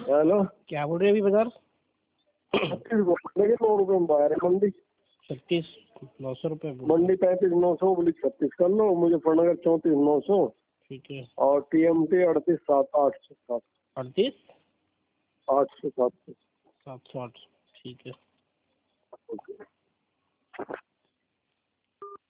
Hello, क्या बोल रहे हैं अभी बाजार? 36 9 रुपए में बाहर है मंडी। 36 900 रुपये मंडी 35 900 बोली 36 कर लो। मुजफ्फरनगर 34 900 ठीक है। और TMT 38 7 800 38 800 700 708 ठीक है।